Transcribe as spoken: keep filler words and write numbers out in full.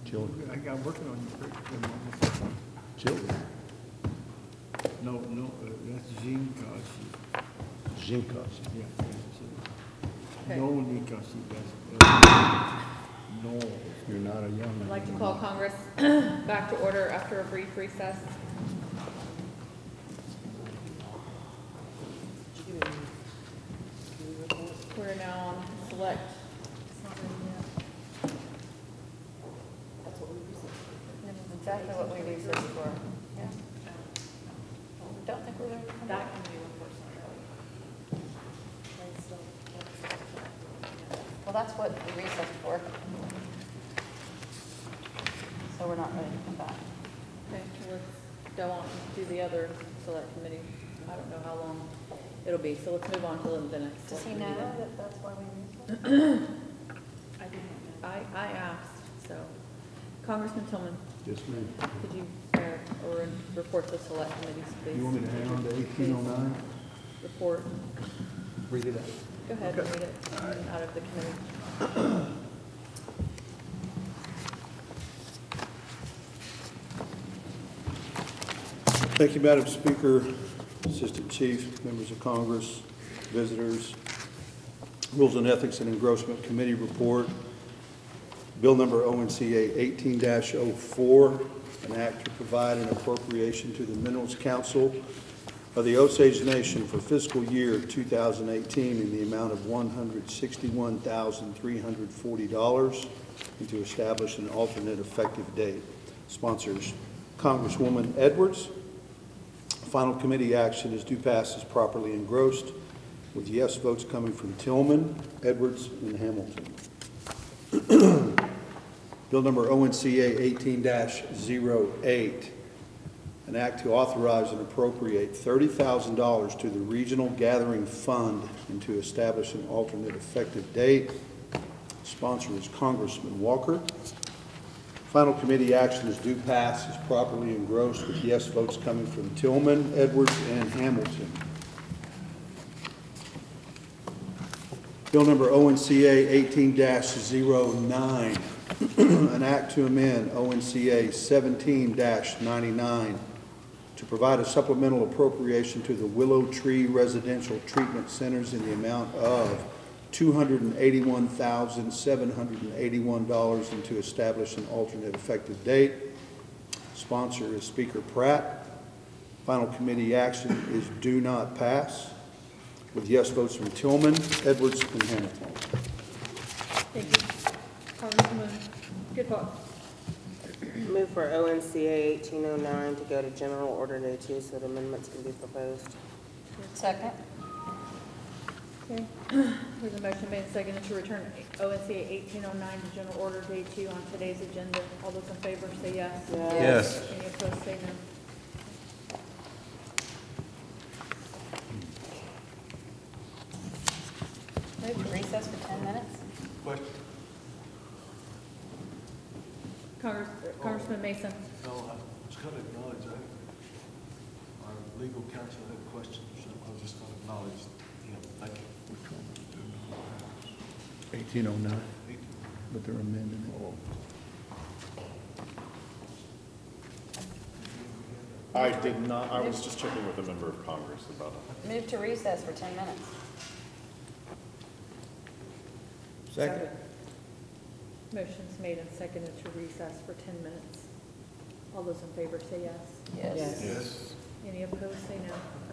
Children. I got working on your curriculum. Children. No, no, uh, that's Jean Kashi. Zinkas. Yeah, that's Okay. it. No Nikashi, that's, uh, no. You're not a young I'd man. like to call Congress back to order after a brief recess. We're now on select. This is exactly what we researched for. Yeah. Don't think we're ready to come back. That committee reports. Well, that's what we researched for. So we're not ready to come back. Okay, let's go on and do the other select committee. I don't know how long it'll be, so let's move on to the next. Does select he committee know then. that that's why we researched? I didn't know. I, I asked, so. Congressman Tillman, Yes, ma'am. could you, uh, or report the select committees, please? You want me to hang on to eighteen oh nine? Report. Read it out. Go ahead and read it out of the committee. Thank you, Madam Speaker, Assistant Chief, members of Congress, visitors. Rules and Ethics and Engrossment Committee report. Bill number O N C A eighteen oh four, an act to provide an appropriation to the Minerals Council of the Osage Nation for fiscal year two thousand eighteen in the amount of one hundred sixty-one thousand three hundred forty dollars and to establish an alternate effective date. Sponsors Congresswoman Edwards. Final committee action is due pass as properly engrossed, with yes votes coming from Tillman, Edwards, and Hamilton. Bill number O N C A eighteen oh eight, an act to authorize and appropriate thirty thousand dollars to the Regional Gathering Fund and to establish an alternate effective date. Sponsor is Congressman Walker. Final committee action is due pass as properly engrossed, with yes votes coming from Tillman, Edwards, and Hamilton. Bill number O N C A eighteen oh nine, an act to amend O N C A seventeen ninety-nine to provide a supplemental appropriation to the Willow Tree Residential Treatment Centers in the amount of two hundred eighty-one thousand seven hundred eighty-one dollars and to establish an alternate effective date. Sponsor is Speaker Pratt. Final committee action is do not pass, with yes votes from Tillman, Edwards, and Hamilton. Thank you. Congresswoman Goodhart. Move for O N C A eighteen oh nine to go to General Order Day two so that amendments can be proposed. Second? Okay. There's a motion made and seconded to return O N C A eighteen oh nine to General Order Day two on today's agenda. All those in favor say yes. Yes. Any opposed say no. Move to recess for ten minutes? Question. Congress, Congressman Mason. No, I was going to acknowledge, I, our legal counsel had questions, so I was just going to acknowledge him. Thank you. eighteen oh nine, but they're amending it. I did not, I was just checking with a member of Congress about it. Move to recess for ten minutes. Second. Motion's made and seconded to recess for ten minutes. All those in favor say yes. Yes. Yes. Any opposed say no.